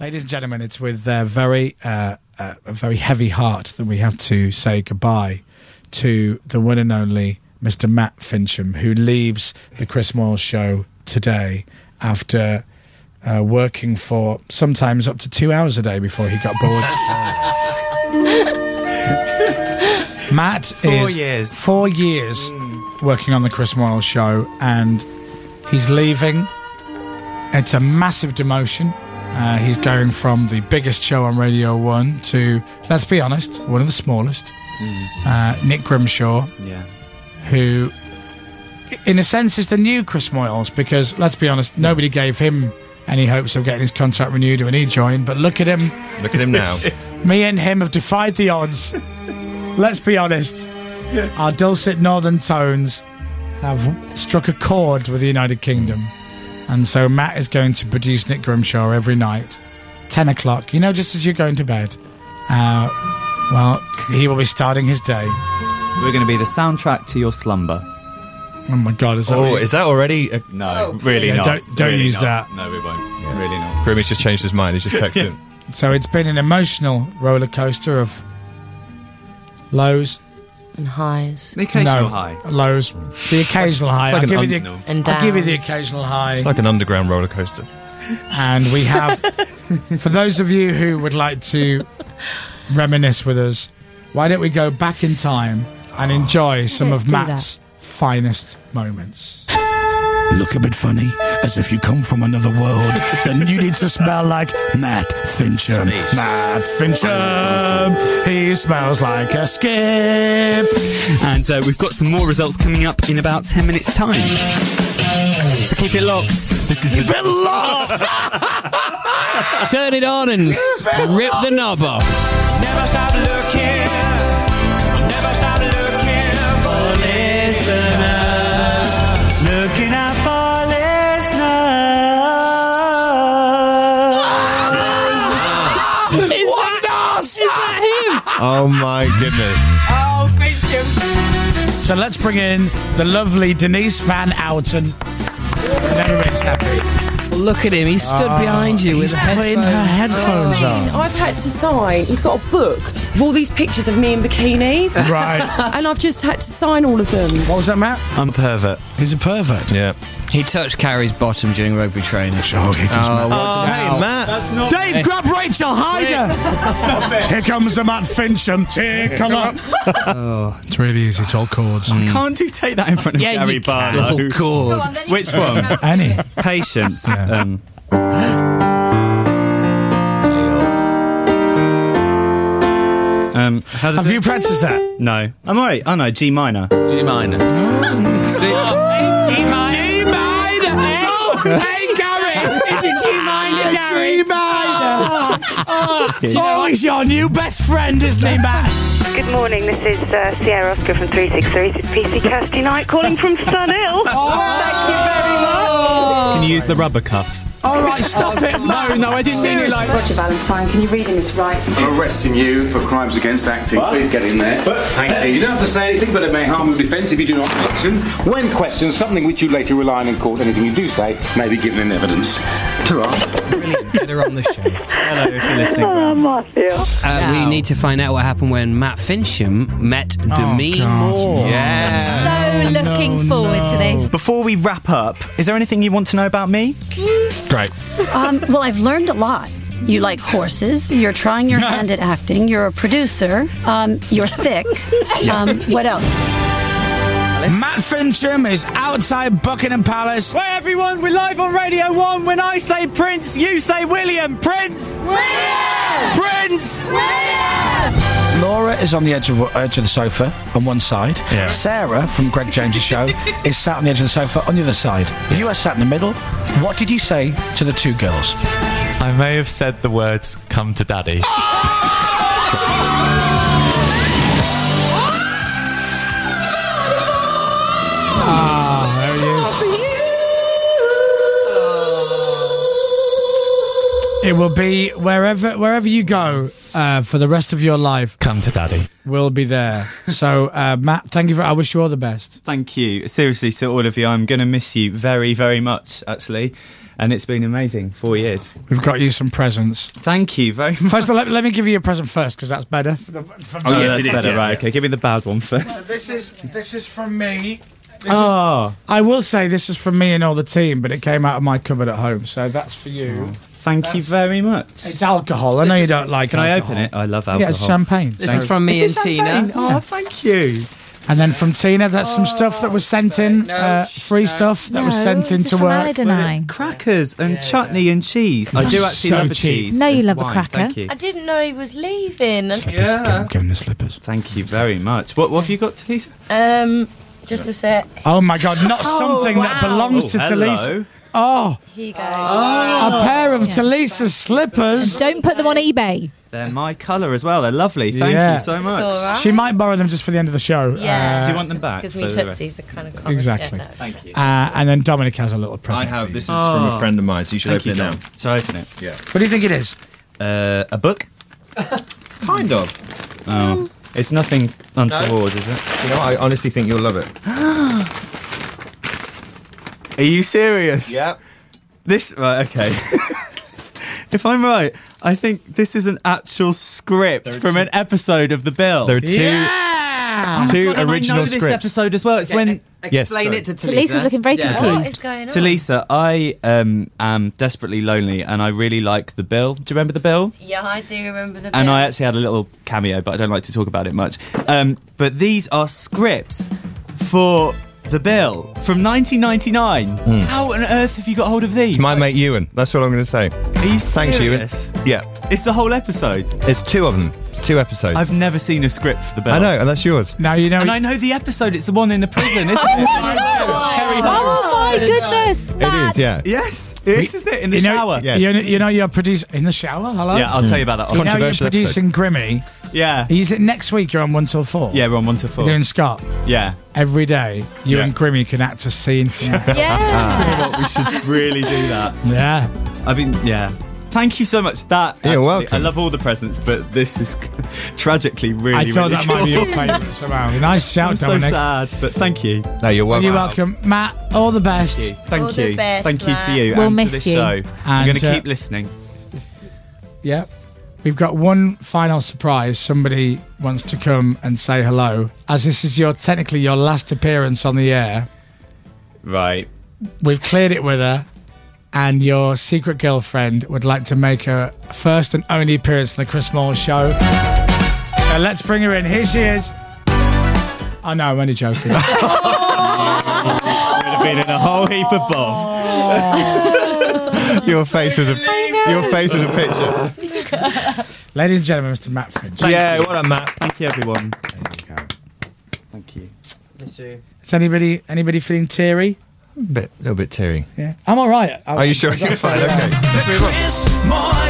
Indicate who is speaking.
Speaker 1: Ladies and gentlemen, it's with a very heavy heart that we have to say goodbye to the one and only Mr. Matt Fincham, who leaves the Chris Moyle Show today after working for sometimes up to 2 hours a day before he got bored. Matt
Speaker 2: 4 years.
Speaker 1: 4 years working on the Chris Moyle Show, and he's leaving. It's a massive demotion. He's going from the biggest show on Radio 1 to, let's be honest, one of the smallest. Nick Grimshaw, who, in a sense, is the new Chris Moyles, because, let's be honest, nobody gave him any hopes of getting his contract renewed when he joined, but look at him.
Speaker 3: Look at him now.
Speaker 1: Me and him have defied the odds. Let's be honest. Our dulcet northern tones have struck a chord with the United Kingdom. And so Matt is going to produce Nick Grimshaw every night, 10 o'clock, just as you're going to bed. Well, he will be starting his day.
Speaker 2: We're going to be the soundtrack to your slumber.
Speaker 1: Oh, my God. Is
Speaker 3: that already?
Speaker 2: No, really not.
Speaker 1: Don't
Speaker 2: really
Speaker 1: use
Speaker 2: not.
Speaker 1: that.
Speaker 2: No, we won't. Yeah. Really not.
Speaker 3: Grimmy's just changed his mind. He's just texted.
Speaker 1: So it's been an emotional roller coaster of lows
Speaker 4: and highs.
Speaker 2: The occasional high.
Speaker 1: Lows. The occasional high.
Speaker 3: Like
Speaker 1: I'll give you the occasional high.
Speaker 3: It's like an underground roller coaster.
Speaker 1: And we have, for those of you who would like to reminisce with us, why don't we go back in time and enjoy some of Matt's finest moments.
Speaker 5: Look a bit funny, as if you come from another world. Then you need to smell like Matt Fincham. Matt Fincham, he smells like a skip.
Speaker 6: And we've got some more results coming up in about 10 minutes' time. So keep it locked. This is
Speaker 5: Keep it locked!
Speaker 6: Turn it on and rip the knob off.
Speaker 7: Never stop looking. Never stop looking for listeners. Looking out for listeners.
Speaker 6: Is that him?
Speaker 3: Oh my goodness.
Speaker 4: Oh, Fincham.
Speaker 1: So let's bring in the lovely Denise Van Outen. And everybody's happy.
Speaker 6: Look at him. He stood behind you with
Speaker 1: putting her headphones on.
Speaker 4: I've had to sign. He's got a book of all these pictures of me in bikinis.
Speaker 1: Right.
Speaker 4: And I've just had to sign all of them.
Speaker 1: What was that, Matt?
Speaker 2: I'm a pervert.
Speaker 1: He's a pervert.
Speaker 3: Yeah.
Speaker 6: He touched Carrie's bottom during rugby training.
Speaker 1: Oh,
Speaker 3: hey, Matt.
Speaker 2: That's not
Speaker 1: Dave, grab Rachel, hide her!
Speaker 2: Stop it.
Speaker 1: Here comes the Matt Fincham. Come on. It's really easy. It's all chords.
Speaker 2: Can't you take that in front of Gary Barlow?
Speaker 6: All cool.
Speaker 2: Which one?
Speaker 1: Any.
Speaker 2: Patience.
Speaker 1: Yeah.
Speaker 2: How does
Speaker 1: Have you practiced that?
Speaker 2: No. I'm alright. Oh no, G minor.
Speaker 6: G minor.
Speaker 1: G minor. Hey, Gary!
Speaker 4: Is it G minor, Gary?
Speaker 1: G minor! Oh, he's your new best friend, isn't he, Matt?
Speaker 8: Good morning, this is Sierra Oscar from 363. It's PC Kirsty Knight calling from Sunhill. Thank you very much.
Speaker 2: Can you use the rubber cuffs?
Speaker 1: All right, stop it, Matt.
Speaker 2: No, I didn't mean it like...
Speaker 9: Roger Valentine, can you read him his rights?
Speaker 10: I'm arresting you for crimes against acting. What? Please get in there. Thank you. You don't have to say anything, but it may harm your defence if you do not mention, when questioned, something which you later rely on in court. Anything you do say may be given in evidence. Ta-ra.
Speaker 6: Brilliant. Get her on the show.
Speaker 2: Hello, if you're listening.
Speaker 8: Oh, Matthew.
Speaker 6: We need to find out what happened when Matt Fincham met Demi Moore.
Speaker 2: Yeah.
Speaker 11: So looking forward to this.
Speaker 2: Before we wrap up, is there anything you want to know about me?
Speaker 1: Great.
Speaker 9: Well, I've learned a lot. You like horses. You're trying your hand at acting. You're a producer. You're thick. What else?
Speaker 1: Matt Fincham is outside Buckingham Palace.
Speaker 2: Right, everyone, we're live on Radio 1. When I say Prince, you say William. Prince!
Speaker 7: William!
Speaker 2: Prince!
Speaker 7: William!
Speaker 1: Laura is on the edge of the sofa on one side.
Speaker 3: Yeah.
Speaker 1: Sarah from Greg James' show is sat on the edge of the sofa on the other side. You are sat in the middle. What did you say to the two girls?
Speaker 12: I may have said the words, "Come to daddy."
Speaker 1: There he is. It will be wherever you go for the rest of your life.
Speaker 12: Come to daddy.
Speaker 1: We'll be there. So, Matt, thank you. I wish you all the best.
Speaker 2: Thank you. Seriously, to all of you, I'm going to miss you very, very much, actually.
Speaker 6: And it's been amazing. 4 years.
Speaker 1: We've got you some presents.
Speaker 6: Thank you very much.
Speaker 1: First, let me give you a present first, because that's better.
Speaker 6: Yes, that's better. Right, okay. Give me the bad one first.
Speaker 1: This is from me.
Speaker 6: I
Speaker 1: will say this is from me and all the team, but it came out of my cupboard at home, so that's for you.
Speaker 6: Thank you very much.
Speaker 1: It's alcohol. I know you don't like
Speaker 6: alcohol.
Speaker 1: alcohol.
Speaker 6: Can I open it? I love alcohol.
Speaker 1: Yeah, it's champagne.
Speaker 2: This is from me and Tina.
Speaker 6: Oh, thank you.
Speaker 1: And then from Tina, that's some stuff that was sent in, free stuff that was sent in to work.
Speaker 6: Crackers and chutney and cheese. I do actually love a cheese.
Speaker 11: No, you love a
Speaker 6: Wine,
Speaker 11: cracker.
Speaker 6: Thank you.
Speaker 13: I didn't know he was leaving.
Speaker 1: Give him the slippers.
Speaker 6: Thank you very much. What have you got, Talisa?
Speaker 13: Just a sec.
Speaker 1: Oh my God! Not something that belongs to Talisa. Oh,
Speaker 13: here you go.
Speaker 1: A pair of Talisa's slippers.
Speaker 11: Don't put them on eBay.
Speaker 6: They're my colour as well. They're lovely. Thank you so much.
Speaker 13: Right.
Speaker 1: She might borrow them just for the end of the show.
Speaker 13: Yeah.
Speaker 6: Do you want them back?
Speaker 13: Because me tootsies are kind of common.
Speaker 1: Exactly.
Speaker 13: Yeah, no.
Speaker 6: Thank you.
Speaker 1: And then Dominic has a little present.
Speaker 3: I have. This is from a friend of mine, so you should open it now.
Speaker 6: So open it.
Speaker 3: Yeah.
Speaker 1: What do you think it is?
Speaker 6: A book?
Speaker 3: Kind of.
Speaker 6: Oh. It's nothing untoward, is it?
Speaker 3: You know, I honestly think you'll love it.
Speaker 6: Are you serious?
Speaker 3: Yeah.
Speaker 6: Right, okay. If I'm right, I think this is an actual script from an episode of The Bill.
Speaker 3: There are two original
Speaker 6: I know this
Speaker 3: scripts.
Speaker 6: episode as well. It's when...
Speaker 2: Explain it to Talisa.
Speaker 11: Talisa's looking very
Speaker 13: What
Speaker 11: confused.
Speaker 13: is going on?
Speaker 6: Talisa, I am desperately lonely and I really like The Bill. Do you remember The Bill?
Speaker 13: Yeah, I do remember the
Speaker 6: And
Speaker 13: bit.
Speaker 6: I actually had a little cameo, but I don't like to talk about it much. But these are scripts for The Bill from 1999. How on earth have you got hold of these?
Speaker 3: It's my mate Ewan. That's what I'm going to say.
Speaker 6: Are you
Speaker 3: Thanks, Ewan.
Speaker 6: serious?
Speaker 3: Yeah.
Speaker 6: It's the whole episode.
Speaker 3: It's two of them. It's 2 episodes.
Speaker 6: I've never seen a script for The Bill.
Speaker 3: I know, and that's yours.
Speaker 1: Now you know.
Speaker 6: And I know the episode. It's the one in the prison, isn't it?
Speaker 11: Oh my goodness!
Speaker 3: It is, yeah.
Speaker 6: Yes, it is, isn't it? In the shower.
Speaker 3: Yeah.
Speaker 1: You know you're producing in the shower. Hello.
Speaker 6: Yeah, I'll tell you about that.
Speaker 1: You know you're
Speaker 3: Controversial
Speaker 1: producing Grimmy.
Speaker 6: Yeah.
Speaker 1: Is it next week? You're on 1 till 4.
Speaker 6: Yeah, we're on 1 to 4.
Speaker 1: You're doing Scott.
Speaker 6: Yeah.
Speaker 1: Every day, you
Speaker 6: Yeah.
Speaker 1: and Grimmy can act a scene.
Speaker 11: Yeah.
Speaker 6: We should really do that.
Speaker 1: Yeah.
Speaker 6: I mean, yeah. Thank you so much.
Speaker 3: You're welcome.
Speaker 6: I love all the presents, but this is tragically really,
Speaker 1: I thought
Speaker 6: really
Speaker 1: that might be your
Speaker 6: cool.
Speaker 1: favourite somehow. Nice shout,
Speaker 6: I'm so
Speaker 1: Dominic.
Speaker 6: sad, but thank you.
Speaker 3: No, you're welcome.
Speaker 1: You're welcome, Matt. All the best.
Speaker 6: Thank
Speaker 13: All
Speaker 6: you.
Speaker 13: the best,
Speaker 6: Thank you
Speaker 13: Matt.
Speaker 6: to you
Speaker 11: We'll
Speaker 6: and to
Speaker 11: miss
Speaker 6: this
Speaker 11: you.
Speaker 6: show. I'm going
Speaker 1: And,
Speaker 6: to keep listening.
Speaker 1: Yeah. We've got one final surprise. Somebody wants to come and say hello. As this is technically your last appearance on the air,
Speaker 6: Right.
Speaker 1: we've cleared it with her, and your secret girlfriend would like to make her first and only appearance on the Chris Moore Show. So let's bring her in. Here she is. Oh no, I'm only joking.
Speaker 6: Would have been in a whole heap of bombs.
Speaker 3: Your face was a picture.
Speaker 1: Ladies and gentlemen, Mr. Matt Finch.
Speaker 3: Yeah, what up, Matt?
Speaker 6: Thank you, everyone.
Speaker 1: There you go.
Speaker 6: Thank you.
Speaker 2: Miss you.
Speaker 1: Is anybody feeling teary?
Speaker 3: A little bit teary.
Speaker 1: Yeah. I'm all right.
Speaker 3: Are you sure you're fine? Okay.
Speaker 7: Chris Moore